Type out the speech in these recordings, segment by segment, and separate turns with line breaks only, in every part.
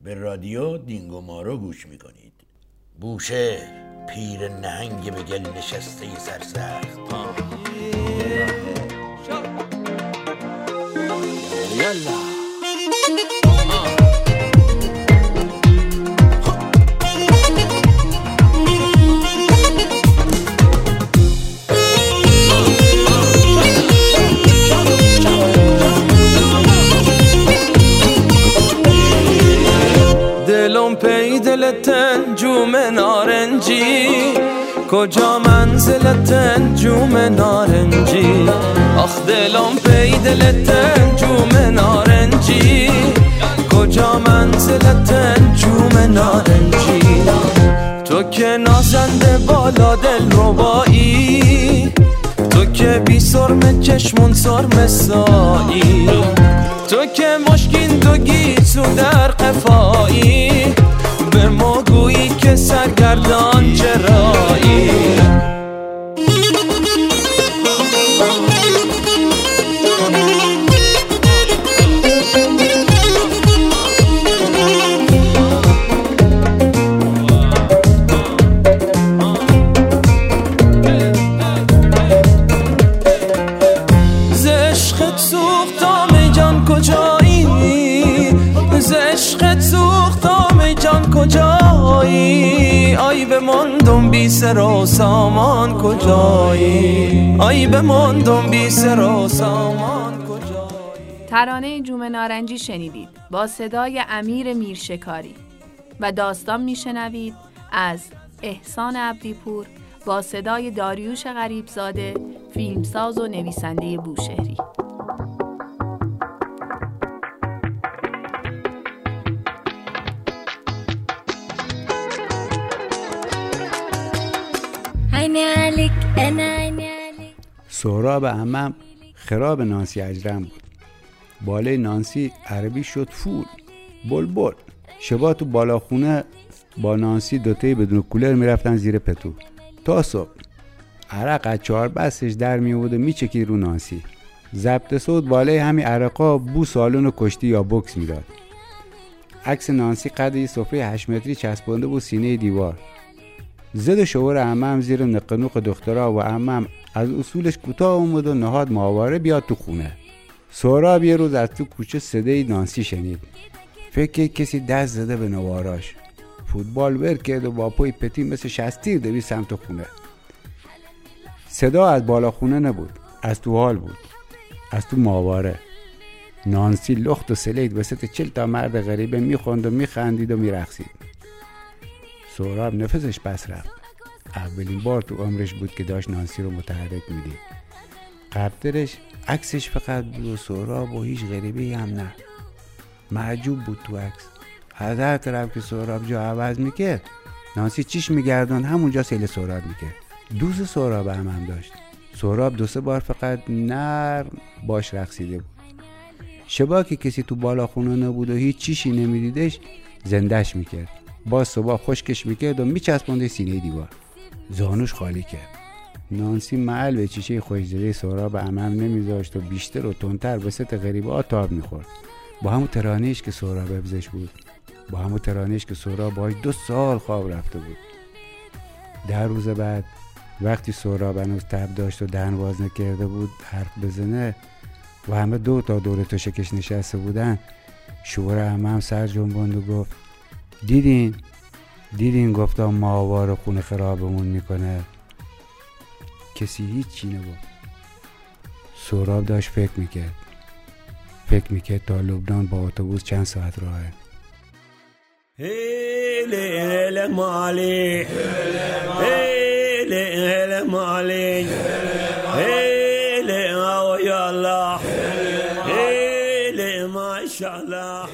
به رادیو دینگو مارو گوش میکنید. بوشهر پیر نهنگ به گل نشسته سرسخت. یالا
دلم پی دلت انجوم نارنجی، کجا منزلت انجوم نارنجی. آخ دلم پی دلت انجوم نارنجی، کجا منزلت انجوم نارنجی. تو که نازنده بالا دل ربایی، تو که بی سرم چشمون سرم سایی، تو که مشکین تو گیسو در قفایی، به ما گویی که سرگردان چرایی. زشقت سوختم جان کجایی، زشقت سوختم جان کجایی. آی بماندم بی سر و سامان کجایی، آی بماندم بی سر و سامان کجایی.
ترانه جوم نارنجی شنیدید با صدای امیر میرشکاری و داستان میشنوید از احسان عبدیپور با صدای داریوش غریبزاده، فیلمساز و نویسنده بوشهری.
سهراب عمم خراب نانسی اجرم بود. بالای نانسی عربی شد فول بلبل. شبا تو بالا خونه با نانسی دوتایی بدون کولر میرفتن زیر پتو تا صبح. عرق از 4 بستش در میود و میچکید رو نانسی. ضبط صوت بالای همین عرقا بو سالون و کشتی یا بوکس میداد. عکس نانسی قد یه سفره 8 متری چسبونده بود سینه دیوار. زد شوهر عمم زیر نقنوق دخترها و عمم از اصولش کوتاه اومد و نهاد ماهواره بیاد تو خونه. سهراب یه روز از تو کوچه صدای نانسی شنید. فکر کسی دست زده به نواراش. فوتبال ور کرد و با پای پتی مثل شستیر دوید سمت خونه. صدا از بالا خونه نبود، از تو حال بود، از تو ماهواره. نانسی لخت و سلید وسط 40 تا مرد غریبه میخوند و میخندید و میرقصید. سهراب نفسش بس رفت. اولین بار تو عمرش بود که داشت نانسی رو متحرک میدید. قبلترش عکسش فقط بود و سهراب و هیچ غریبی هم نه. معجوب بود تو عکس. از هر طرف که سهراب جا عوض میکرد نانسی چیش میگردون همونجا سیل سهراب میکرد. دوست سهراب هم داشت. سهراب 2-3 بار فقط نرم باش رقصیده بود. شبا که کسی تو بالا خونه نبود و هیچ چیشی نمیدیدش زندش میکرد. باز صبح خشکش میکرد و میچسبونده سینه دیوار. زانوش خالی کرد. نانسی محل به چیشه خوش‌زده سهراب عمم نمیذاشت و بیشتر و تندتر وسط غریبه ها تاب میخورد. با همون ترانه‌اش که سهراب حفظش بود، با همون ترانه‌اش که سهراب باهاش 2 سال خواب رفته بود. 10 روز بعد وقتی سهراب هنوز تب داشت و دهن باز نکرده بود حرف بزنه و همه 2 تا دور تشکش نشسته بودن، شوهر عمم سر جنباند و گفت دیدین گفتم ماهواره خونه خرابمون میکنه. کسی هیچی نگفت. سهراب داشت فکر میکرد تا لبنان با اتوبوس چند ساعت راهه.
هله مالی هله مالی هله او یا الله هله ماشاءالله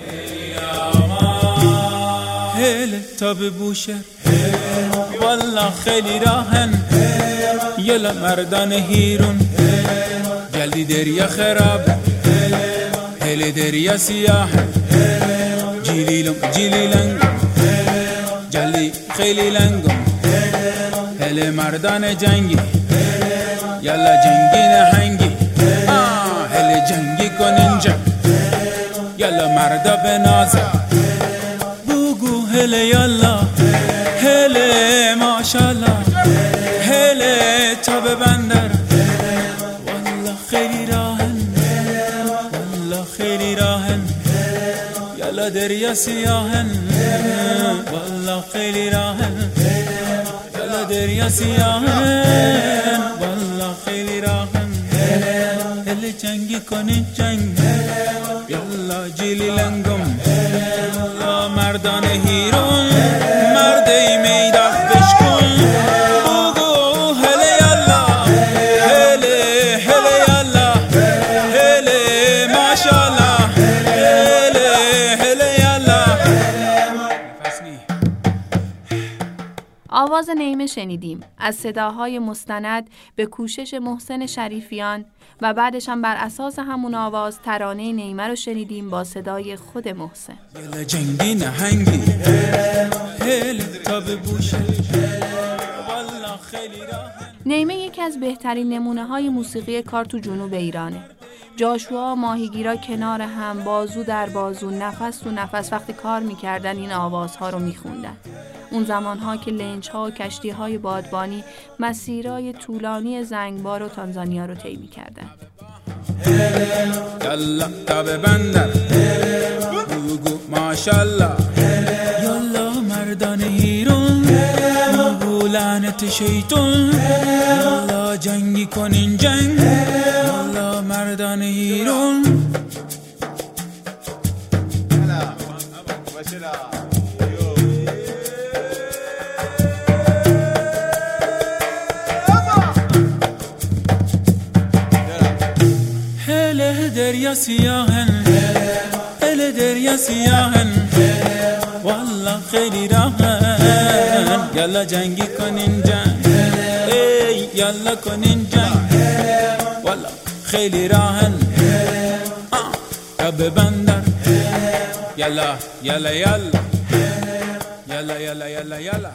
هله تا به بوشهر والله خیلی راهن یلا مردان هیرون جلدی دریا خراب هله دریا سیاه جلیلنگ جلی خیلی لنگم هله مردان جنگی یلا جنگی نهنگی هله جنگی کن اینجا یلا مردا به نازه هله یالا هله ماشالله هله تا به بندر والله خیلی راهن والله خیلی راهن یالا دریا سیاهن والله خیلی راهن یالا دریا سیاهن والله خیلی راهن هله جنگی کنی جنگ یالا جیلی لنگم یالا مردان هیرون مرده میداد بشکن بگو هله یالا هله هله یالا هله ماشالله هله هله یالا.
آواز نیمه شنیدیم از صداهای مستند به کوشش محسن شریفیان و بعدش هم بر اساس همون آواز ترانه نیمه رو شنیدیم با صدای خود محسن.
یلا جنگی نهنگی هل تا به بوشه والله خیلی راهن.
نیمه یکی از بهترین نمونه های موسیقی کار تو جنوب ایرانه. جاشوا ماهیگیرا کنار هم بازو در بازو نفس تو نفس وقتی کار میکردن این آوازها رو میخوندن. اون زمانها که لنج‌ها و کشتی‌های بادبانی مسیرهای طولانی زنگبار و تانزانیا رو طی می‌کردند.
یالا تا به بندر بگو ماشالله یالا مردان هیرون بگو لعنت شیطون یالا جنگی کنین جنگ یالا مردان هیرون. دریا سیاهن هل دریا سیاهن والله خیلی راهن یالا جنگی کنین جنگ ای یالا کنین جنگ والله خیلی راهن به بندر یالا یالا یالا یالا یالا یالا یالا.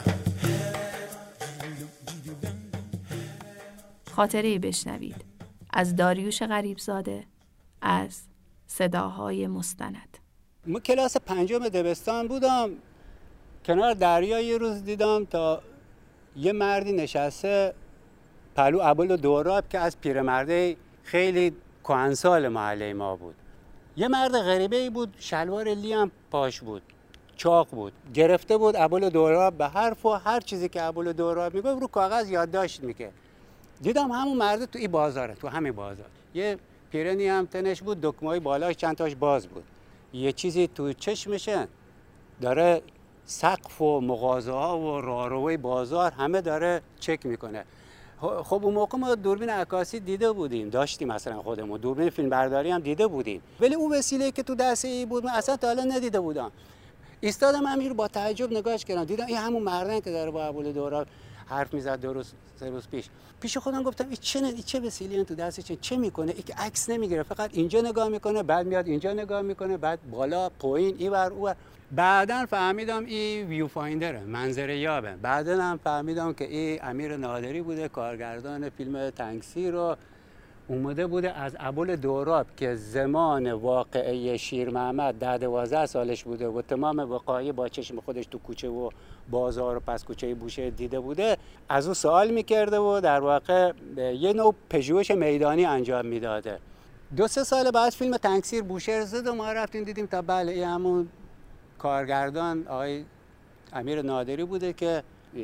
خاطره بشنوید از داریوش غریبزاده از صداهای مستند.
من کلاس 5 دبستان بودم، کنار دریا یه روز دیدم تا یه مردی نشسته پلو ابوال و دوراب که از پیرمرده خیلی کهنسال محله ما بود. یه مرد غریبه‌ای بود، شلوار لی هم پاش بود، چاق بود، گرفته بود ابوال و دوراب به حرف و هر چیزی که ابوال و دوراب میگفت رو کاغذ یادداشت میکرد. دیدم همون مرد تو این بازاره، تو همین بازار یه پیرنی هم تنش بود، دکمه‌های بالاش چند تاش باز بود، یه چیزی تو چشمشه، داره سقف و مغازه‌ها و راهروی بازار همه داره چک میکنه. خب اون موقع ما دوربین عکاسی دیده بودیم، داشتیم مثلا خودمون دوربین فیلم برداری هم دیده بودیم، ولی اون وسیله که تو دسته ای بود من اصلا تا حالا ندیده بودم. ایستادم همین رو با تعجب نگاهش کردم، دیدم این همون مردن که داره با ابوال دوراب حرف میزد 2 روز 3 روز پیش خودم گفتم این چه وسیله‌ای تو دستش چه میکنه؟ این که عکس نمیگیره، فقط اینجا نگاه میکنه، بعد میاد اینجا نگاه میکنه، بعد بالا پایین اینور اونور. بعداً فهمیدم این ویو فایندره، منظره یابه. بعداً هم فهمیدم که این امیر نادری بوده، کارگردان فیلم تنگسیر رو اومده بوده از ابوال دوراب که زمان واقعه شیر محمد 10-12 سالش بوده و تمام وقایع با چشم خودش تو کوچه و بازار و پس کوچه بوشهر دیده بوده، از او سوال میکرده و در واقع یه نوع پژوهش میدانی انجام میداده. 2-3 سال بعد فیلم تنگسیر بوشهر زد و ما رفتیم دیدیم تا بله این همون کارگردان آقای امیر نادری بوده که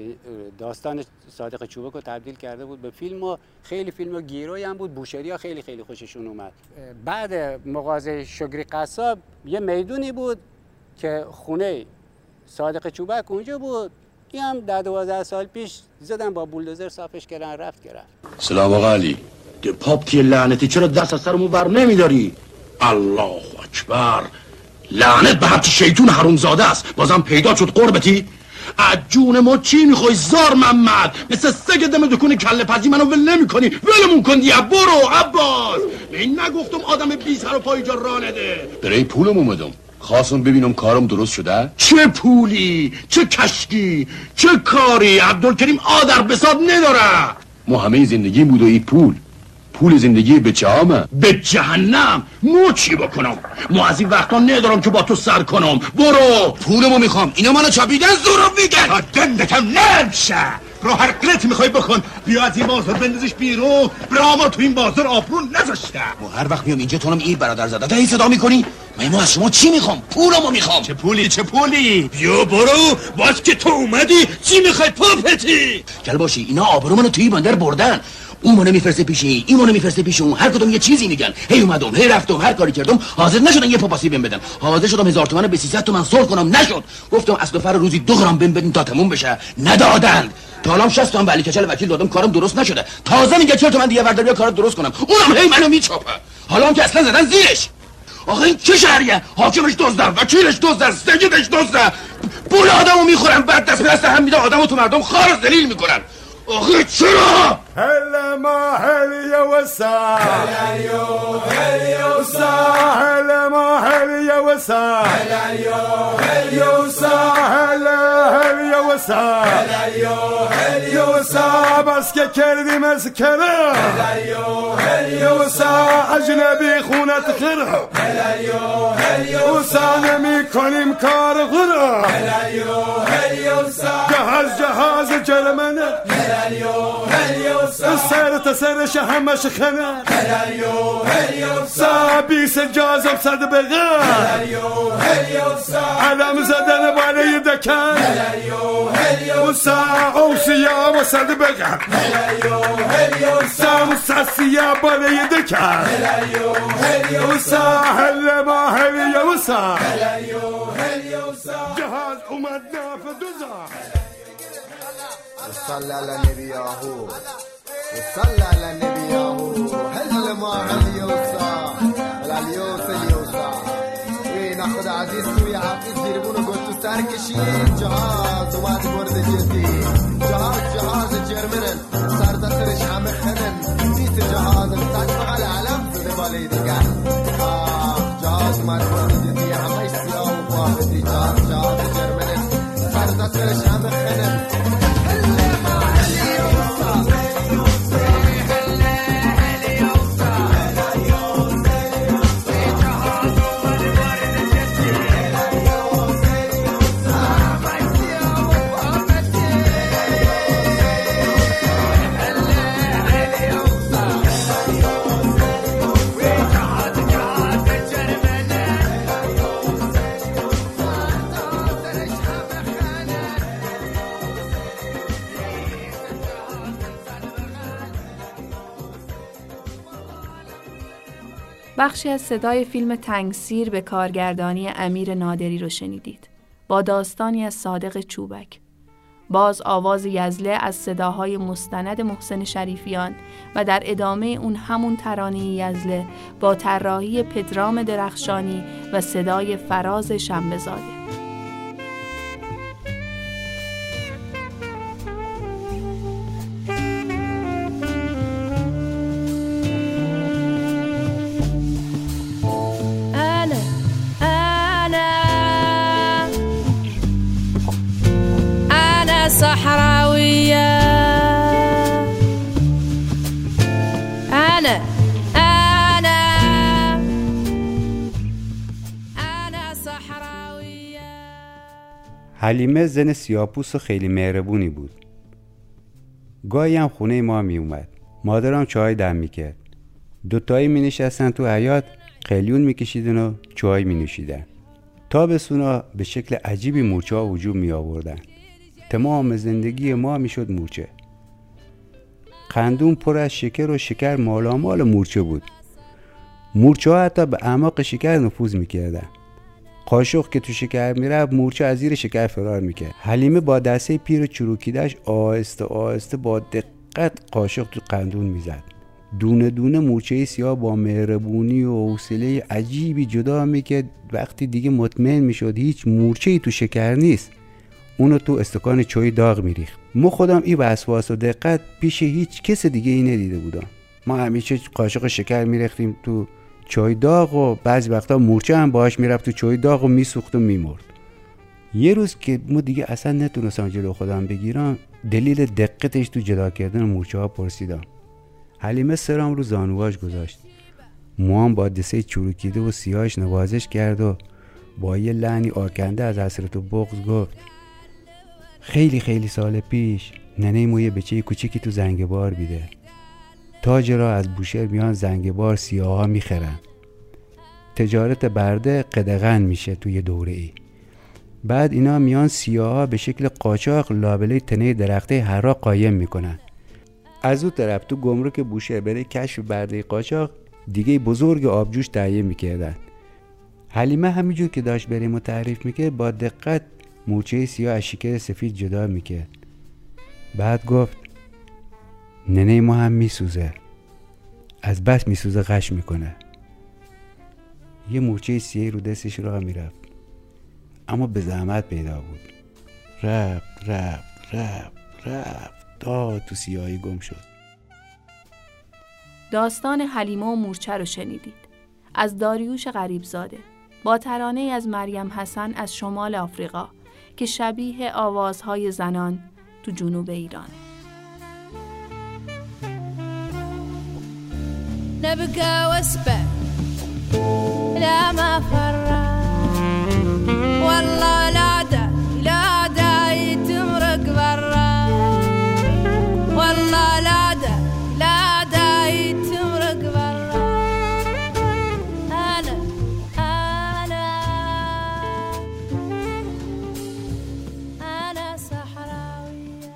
داستان صادق چوبک رو تبدیل کرده بود به فیلم و خیلی فیلم گیرویی هم بود. بوشهری ها خیلی خیلی خوششون اومد. بعد مغازه شگری قصاب یه میدونی بود که خونه صادق چوبک اونجا بود، این هم 10-12 سال پیش زدن با بولدوزر صافش کردن رفت گرفت.
سلام آقا علی. پاپتی لعنتی چرا دست از سرمون بر نمیداری؟ الله اکبر، لعنت به هرچی شیطون حرومزاده است. بازم پیدا شد قربتی؟ از جون ما چی میخوای زار محمد؟ مثل سگ دم دکون کله پزی منو ول نمی کنی، ولمون کن دیگه. برو عباس، این نگفتم آدم بی سر و پای جا راه نده. برای پولم اومدم، خواستم ببینم کارم درست شده. چه پولی، چه کشکی، چه کاری؟ عبدالکریم آدر بساد نداره. ما همه زندگی بود و این پول زندگی بچه‌هامه. به جهنم. مو چی بکنم؟ مو از این وقتا ندارم که با تو سر کنم. برو. پولمو میخوام. اینا منو چاپیدن زورم میگن. دندتم نمشه. رو هر قلت میخوای بکن. بیا از این بازار بندازش بیرون. برامو تو این بازار آبرون نذاشته. مو هر وقت میام اینجا تو هم این برادر زاده تا این صدا میکنی؟ من از شما چی میخوام؟ پولمو میخوام. چه پولی؟ بیا برو. باز که تو اومدی چی میخوای پاپتی؟ گل باشی اینا آبرو منو توی بندر بردن. اون منو میفرسته پیش این منو میفرسته پیش اون، هر کدوم یه چیزی میگن. هی اومدم هی رفتم هر کاری کردم حاضر نشدن یه پاپاسی بهم بدن. حاضر شدم 1000 تومن به 300 تومن سول کنم، نشد. گفتم اصل فر روزی 2 گرم بهم بدین تا تموم بشه، ندادند. تا الان 60 تومن ولی کچل وکیل دادم کارم درست نشده. تازه میگه 40 تومن دیگه بردار بیا کارو درست کنم. اونم هی منو میچاپه. حالا هم که اصلا زدن زیرش. آخه این چه شهریه؟ حاکمش دزده، وکیلش دزده، سیدش دزده. پول آدمو میخورن، بعد دست به دست هم میدن، آدمو تو مردم خار ذلیل میکنن. آخه چرا؟
هلا ما هلیا وسا هلا وسا هلا ما هلیا وسا هلا وسا هلا وسا هلا وسا بس که کردی مسکره هلا وسا اجنبی خونت خره هلا وسا نمی کنیم کار غره هلا وسا جهاز جرمنه سر سرش همش خنه سابیس جازم صد بغیر علم زدن بالای دکن وسا اوسیا و صد بغیر سام ساسیا بالای دکن وسا هل ما هل وسا جهاز اومد نافذ
صلى على النبي ياهو صلى على النبي ياهو هل ما هل يوسع اليوسع ناخد عزيز سوي عقيد زيربون وقلت سار كشين جهاز وماد برد جدي جهاز جرمنن صار دسرش عم خنن نيت جهاز تطبق على علم زد بالي دقا جهاز ماد برد جدي عم يسيا وفاهدي جهاز جرمنن صار دسرش عم خنن
بخشی از صدای فیلم تنگسیر به کارگردانی امیر نادری رو شنیدید با داستانی از صادق چوبک. باز آواز یزله از صداهای مستند محسن شریفیان و در ادامه اون همون ترانه یزله با طراحی پدرام درخشانی و صدای فراز شنبه‌زاده. صحراوية أنا صحراوية.
حلیمه زن سیاپوس و خیلی مهربونی بود. گاهی هم خونه ما می اومد. مادرم چای دم می کرد. دوتایی می نشستن تو حیاط، قلیون می کشیدن و چای می نوشیدن. تابستونا به شکل عجیبی مورچه ها وجود می آوردن. تمام زندگی ما میشد مورچه. قندون پر از شکر و شکر مالامال مورچه بود. مورچه ها حتی به اعماق شکر نفوذ میکردن. قاشق که تو شکر میرفت مورچه از زیر شکر فرار میکرد. حلیمه با دسته پیر چروکیدش آهسته آهسته با دقت قاشق تو قندون میزد. دونه دونه مورچه سیاه با مهربونی و حوصله عجیبی جدا میکرد. وقتی دیگه مطمئن میشد هیچ مورچه‌ای تو شکر نیست، اونو تو استکان چای داغ میریخت. ما خودم این وسواس و دقت پیش هیچ کس دیگه ای ندیده بودم. ما همیشه قاشق شکر میریختیم تو چای داغ و بعضی وقتا مورچه هم باهاش میرفت تو چای داغ و میسوخت و میمرد. یه روز که ما دیگه اصلا نتونستم جلو خودم بگیرم، دلیل دقتش تو جدا کردن مورچه ها پرسیدم. حلیمه سرام رو زانواش گذاشت. موام با دسته چروکیده و سیاهش نوازش کرد و با یه لحنی آکنده از حسرت و بغض گفت خیلی خیلی سال پیش ننه مو یه بچه کوچیکی تو زنگبار بیده. تاج را از بوشهر میان زنگبار سیاها میخرن. تجارت برده قدغن میشه توی دوره ای. بعد اینا میان سیاها به شکل قاچاق لابلای تنه درخته هرا قایم میکنن. از اون طرف تو گمرک بوشهر برای کشف برده قاچاق دیگه بزرگ آبجوش تهیه میکردن. حلیمه همینجور که داشت بریم و تعریف میکرد با دقت مورچه سیاه از شکر سفید جدا میکرد. بعد گفت ننه ما هم میسوزه. از بس میسوزه غش میکنه. یه مورچه سیاه رو دستش راه میرفت، اما به زحمت پیدا بود. رفت تا تو سیاهی گم شد.
داستان حلیمه و مورچه رو شنیدید از داریوش غریبزاده با ترانه از مریم حسن از شمال آفریقا که شبیه آوازهای زنان تو جنوب ایرانه.
نبقى واسبة لا ما فرّا والله لا دا يتمرق برا والله لا دا يتمرق برا أنا صحراوية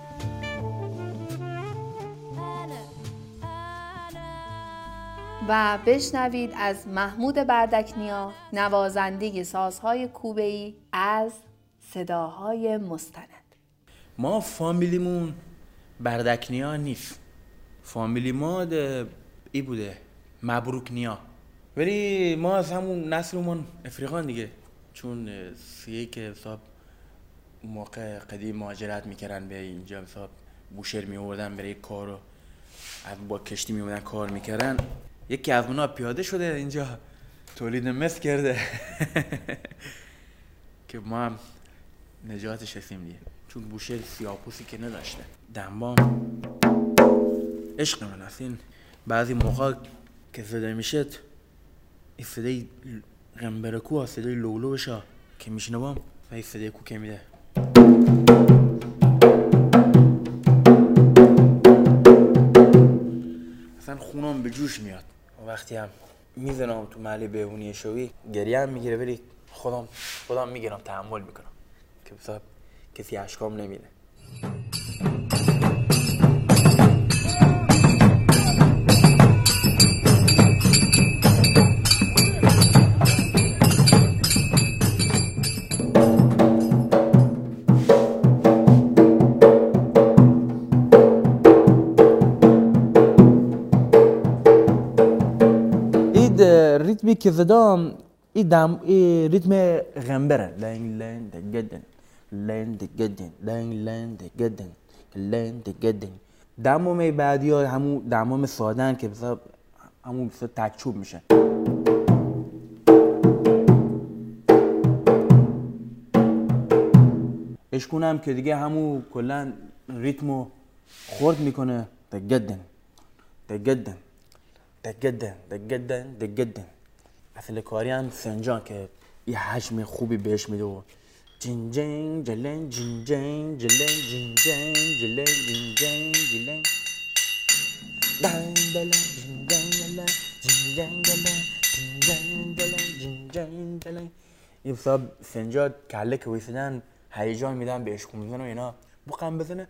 و بشنوید از محمود بردکنیا نوازنده سازهای کوبه‌ای از صداهای مستند.
ما فامیلیمون بردکنیا نیست، فامیلی ما ای بوده مبروکنیا، ولی ما از همون نسلمون افریقان دیگه، چون سیه که حساب موقع قدیم مهاجرت میکردن به اینجا، حساب بوشهر میوردن برای کار و با کشتی میوردن کار میکردن. یکی از اونا پیاده شده اینجا تولید مثل کرده که ما هم نجاتش رسیم دیگه، چون بوشهر سیاپوسی که نداشته. دنبام عشق من است. این بعضی موقع که صدای میشه این صدای غنبرکو ها، صدای لولوش ها که میشنوام و این صدای کوکه میده. اصلا خونم به جوش میاد و وقتی هم میزنم تو محله بهونی شوی گریه هم میگیره، ولی خودم میگیرم تحمل میکنم که بسا کسی اشکام نمیده. ریتمی که زدم این ریتم غنبره، لنگ لنگ دگدن لنگ دگدن لنگ لنگ دگدن لنگ دگدن. دمام بعدی ها همون دمام سادن که مثلا همون مثلا تکچوب میشه. اشکونم که دیگه همون کلا ریتمو خورد میکنه. دگدن دگدن دگدن دگدن دگدن. اصل کاری هم سنجان که یه حجم خوبی بهش میده و جین جین جلن جین جین جلن جین جین جلن جین جین جلن دن دلن جین جین جلن جین جین جلن جین جین جلن جین جین جلن. این حساب سنجان کله که ویسیدن هیجان میدن به عشق میزنه و اینا بقم بزنه.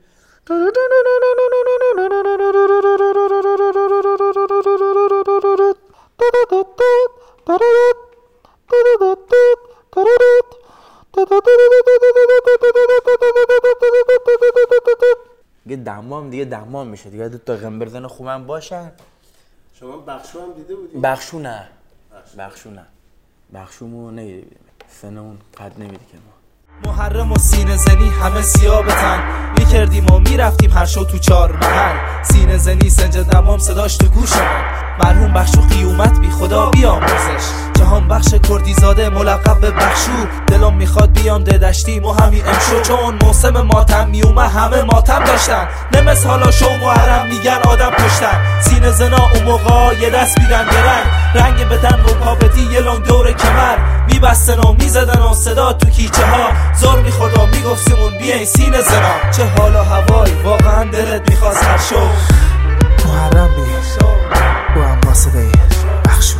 دیگه دمام میشه دیگه. دو تا غنبر زن خوبم باشن.
شما بخشو هم دیده بودی؟
بخشو نه بخشومو نگیده بیدیم، سنمون قد نمیده که ما.
محرم و سینه زنی همه سیابتن میکردیم و میرفتیم هر شو تو 4 محل. سینه زنی سنج دمام صداش تو گوش من. مرحوم بخشو قیومت بی خدا بیاموزش. جهان بخش کردی زاده ملقب به بخشو. دلم میخواد بیام دشتی مو همین امشو. چون موسم ماتم میومه همه ماتم داشتن. نمس حالا شو محرم میگن آدم کشتن. سینه زنا اون موقع یه دست بیدن گرنگ. رنگ بدن و پاپتی یه لنگ دور کمر. میبستن و میزدن و صدا تو کیچه ها. زور میخورد و میگفتیمون بیاین سینه زنا. چه حال و هوای واقعا دلت میخواست هر شو. محرم بی او هم واسده بخشو.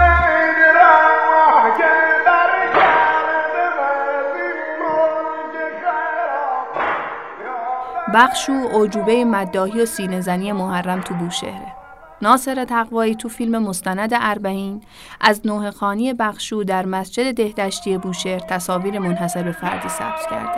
بخشو اعجوبه مداحی و سینه‌زنی محرم تو بوشهره. ناصر تقوایی تو فیلم مستند اربعین از نوحه خوانی بخشو در مسجد دهدشتی بوشهر تصاویر منحصر به فردی ثبت کرده.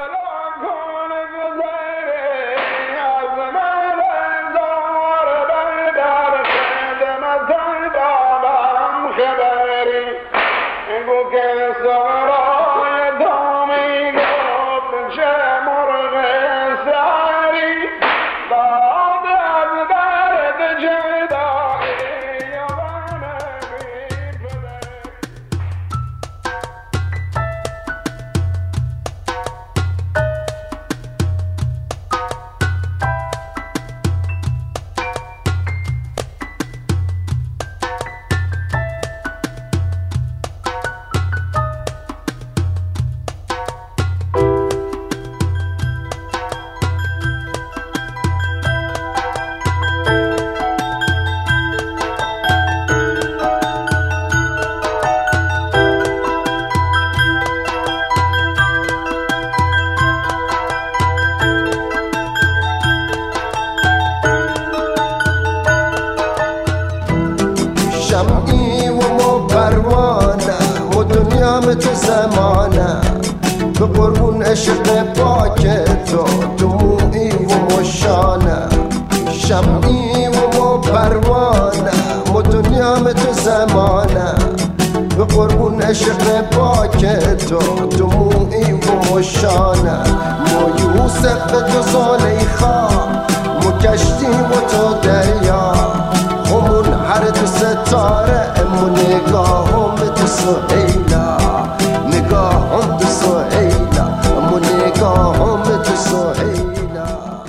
شمعی و ما پروانه و دنیا تو زمانه به قربون عشق پاک تو دموعی و مشانه. شمعی و ما پروانه و دنیا تو زمانه به قربون عشق پاک تو دموعی و مشانه. ما یوسف تو زلیخا ما کشتی و تو دریا همون هر تو ستاره امو نگاهم تو سهیلا. نگاهم تو سهیلا امو نگاهم تو سهیلا.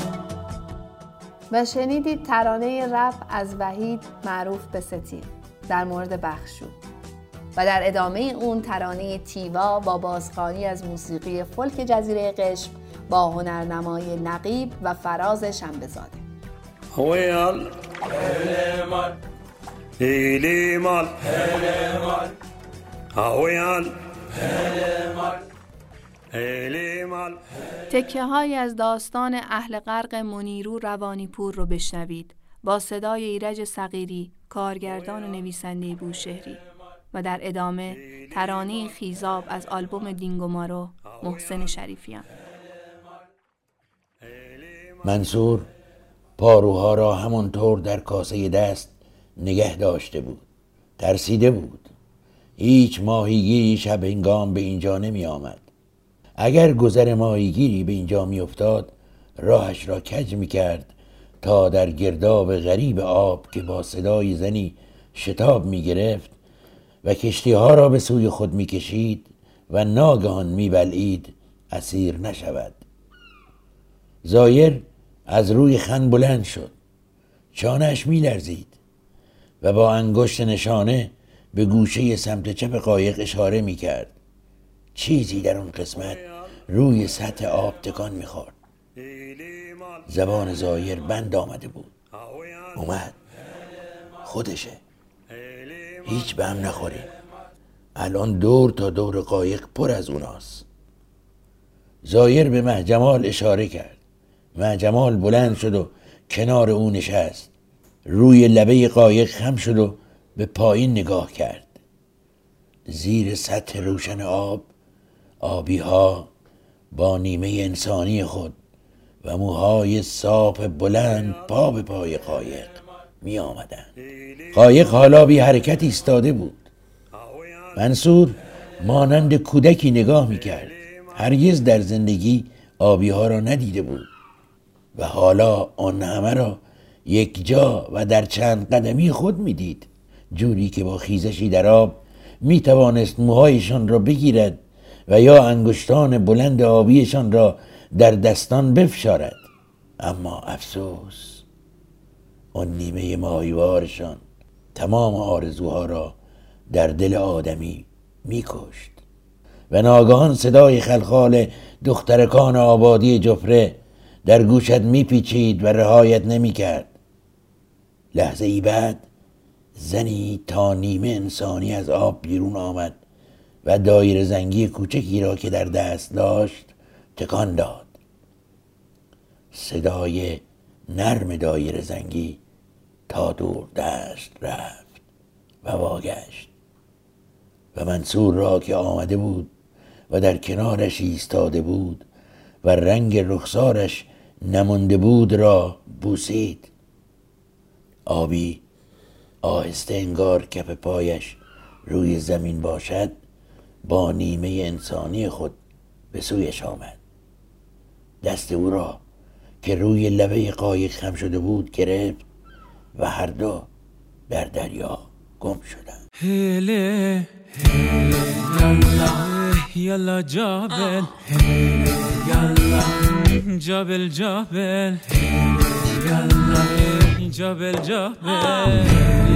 و شنیدید ترانه رپ از وحید معروف به ستین در مورد بخشو و در ادامه اون ترانه تیوا با بازخوانی از موسیقی فولک جزیره قشم با هنرنمای نقیب و فراز شنبه‌زاده.
ويال هلمال هلمال هلمال ويال هلمال هلمال.
تکه های از داستان اهل غرق منیرو روانیپور رو بشنوید با صدای ایرج صغیری، کارگردان و نویسنده بوشهری، و در ادامه ترانه خیزاب از آلبوم دینگومارو محسن شریفیان.
منصور پاروها را همانطور در کاسه دست نگه داشته بود. ترسیده بود. هیچ ماهیگیری شب هنگام به اینجا نمی آمد. اگر گذر ماهیگیری به اینجا می افتاد راهش را کج می کرد تا در گرداب غریب آب که با صدای زنی شتاب می گرفت و کشتی ها را به سوی خود می کشید و ناگهان می بلعید اسیر نشود. زایر از روی خن بلند شد. چانه‌اش می لرزید و با انگشت نشانه به گوشه سمت چپ قایق اشاره می کرد. چیزی در اون قسمت روی سطح آب تکان می خورد. زبان زایر بند آمده بود. اومد. خودشه. هیچ به هم نخوریم. الان دور تا دور قایق پر از اوناست. زایر به مهجمال اشاره کرد. مهجمال بلند شد و کنار او نشست. روی لبه قایق خم شد و به پایین نگاه کرد. زیر سطح روشن آب آبی‌ها با نیمه انسانی خود و موهای صاف بلند پا به پای قایق می آمدن. قایق حالا بی حرکت ایستاده بود. منصور مانند کودکی نگاه می کرد. هرگز در زندگی آبی ها را ندیده بود و حالا آن همه را یک جا و در چند قدمی خود میدید، جوری که با خیزشی در آب می توانست موهایشان را بگیرد و یا انگشتان بلند آبیشان را در دستان بفشارد. اما افسوس، آن نیمه ماهیوارشان تمام آرزوها را در دل آدمی می کشت. و ناگهان صدای خلخال دخترکان آبادی جفره در گوشت می پیچید و رهایت نمی کرد. لحظه ای بعد زنی تا نیمه انسانی از آب بیرون آمد و دایره زنگی کوچکی را که در دست داشت تکان داد. صدای نرم دایره زنگی تا دور دست رفت و واگشت و منصور را که آمده بود و در کنارش ایستاده بود و رنگ رخسارش نمانده بود را بوسید. آبی آهسته انگار کف پایش روی زمین باشد با نیمه انسانی خود به سویش آمد. دست او را که روی لبه قایق خم شده بود گرفت و هر دو در دریا گم شدند.
هله یلا یلا جابل یلا جابل جابل یلا جابل جابل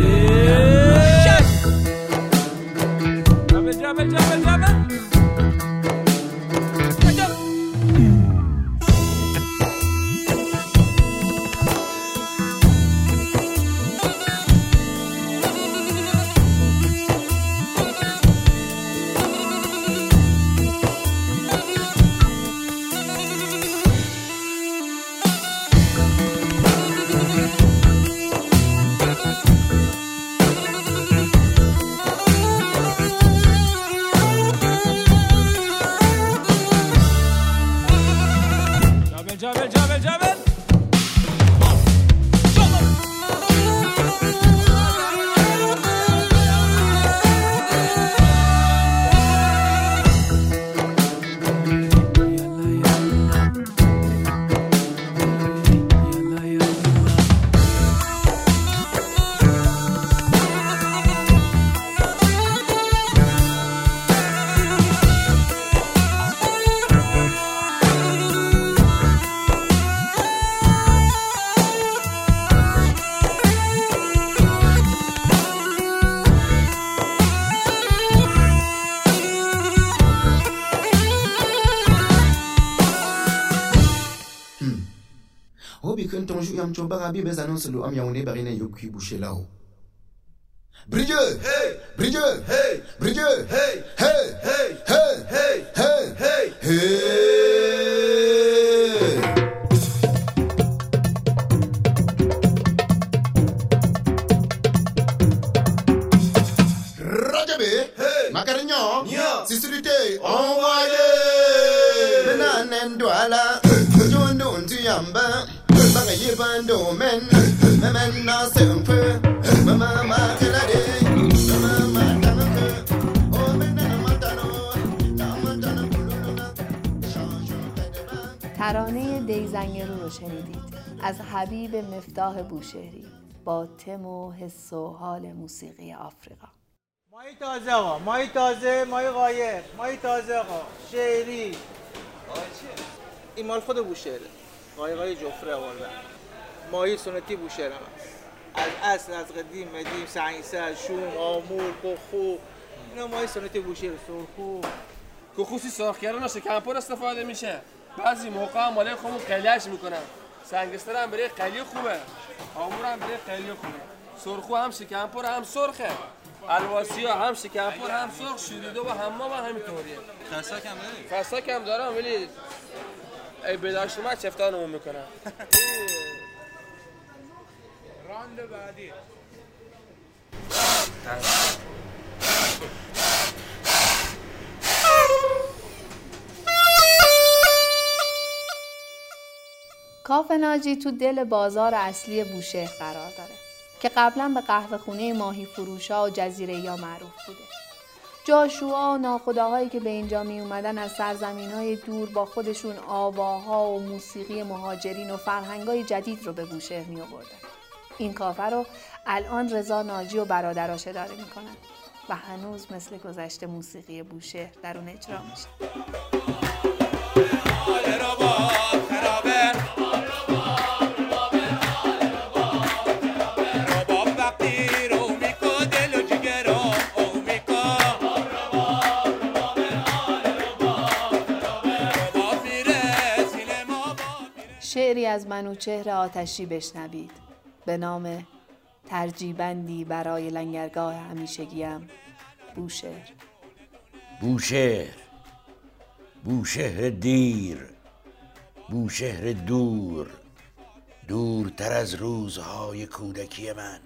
جابل جابل جابل
am coba ngabi bezanon selu am yaune barine yuki bushelao. Bridge, hey, bridge, hey, bridge, hey, hey, hey, hey, hey, hey, hey, hey. Rajabe, hey, macarignon, sisurite, envoyé. Benanen douala, jondon tu yamba. Banga yibando men, men na sempe, mama makelade, mama tanake, oh men na matano, na matano kuluna, shashu kadeba.
ترانه دیزنگرو رو شنیدید از حبیب مفتاح بوشهری با تم و حس و حال موسیقی آفریقا.
مایی تازه آقا، مایی تازه، مایی قایق، مایی تازه آقا، شعری. این مال خود بوشهره. قایقای جفره آوردن. ماهی سنتی بوشهر هم از اصل از قدیم مدیم سنگسر شوم آمور کخو اینا ماهی سنتی بوشهر. سرخو
کخوسی سرخ کردن شکمپر استفاده میشه. بعضی موقع هم ماله خودمون قلیه‌اش میکنن. سنگستر هم برای قلیه خوبه، آمور هم برای قلیه خوبه. سرخو هم شکمپر هم سرخه، الواسی ها هم شکمپر هم سرخ، شوریده و حمام هم همینطوریه.
خسته کم داری؟
خسته کم دارم ولی ای بداشت اومد چفتانمون میکنم.
راند بعدی
کاف ناجی تو دل بازار اصلی بوشهر قرار داره که قبلا به قهوه خونه ماهی فروشا و جزیره یا معروف بوده. جاشوها و ناخداهایی که به اینجا می اومدن از سرزمین‌های دور با خودشون آواها و موسیقی مهاجرین و فرهنگای جدید رو به بوشهر می آوردن. این کافه رو الان رضا ناجی و برادراش اداره میکنن و هنوز مثل گذشته موسیقی بوشهر در اون اجرا میشه. شعری از منوچهر آتشی بشنوید به نام ترجیبندی برای لنگرگاه همیشگیم بوشهر.
بوشهر، بوشهر دیر، بوشهر دور، دورتر از روزهای کودکی من.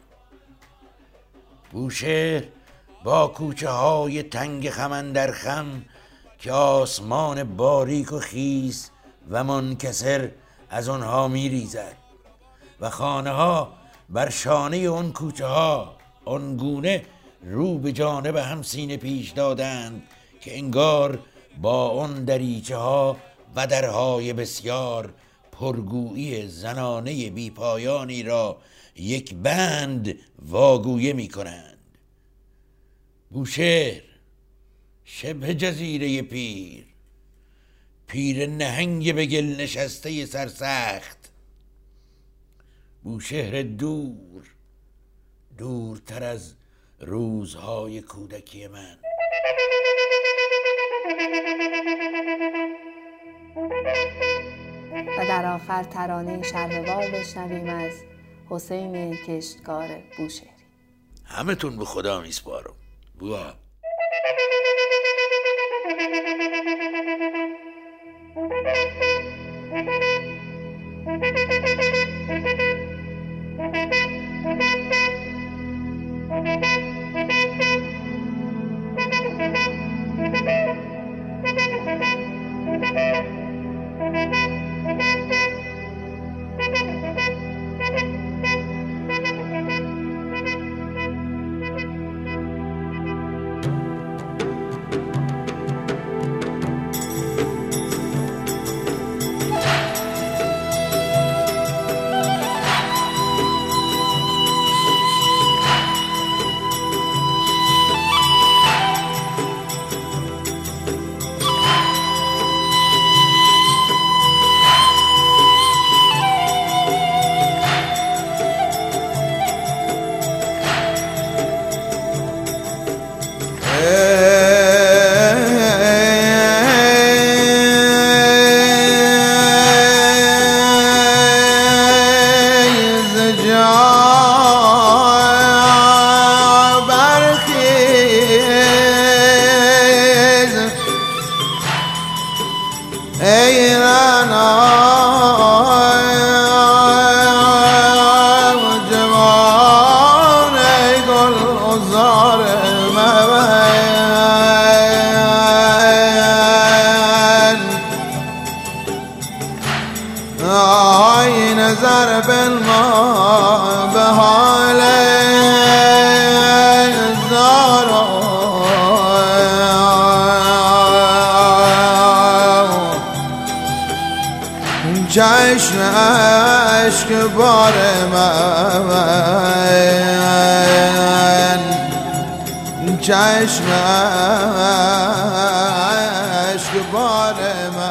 بوشهر با کوچه های تنگ خم اندر خم که آسمان باریک و خیس و منکسر از آنها می ریزد و خانه ها بر شانه اون کوچه ها آنگونه رو به جانب هم سینه پیش دادند که انگار با اون دریچه ها و درهای بسیار پرگویی زنانه بی پایانی را یک بند واگویه می کنند. بوشهر شبه جزیره پیر، پیر نهنگ به گل نشسته سرسخت. بوشهر دور، دورتر از روزهای کودکی من.
و در آخر ترانه شرمه‌وار بشنویم از حسین کشتکار بوشهری.
همه تون به خدا میسپارم. بوا
چشم عشق بار من، چشم عشق بار من.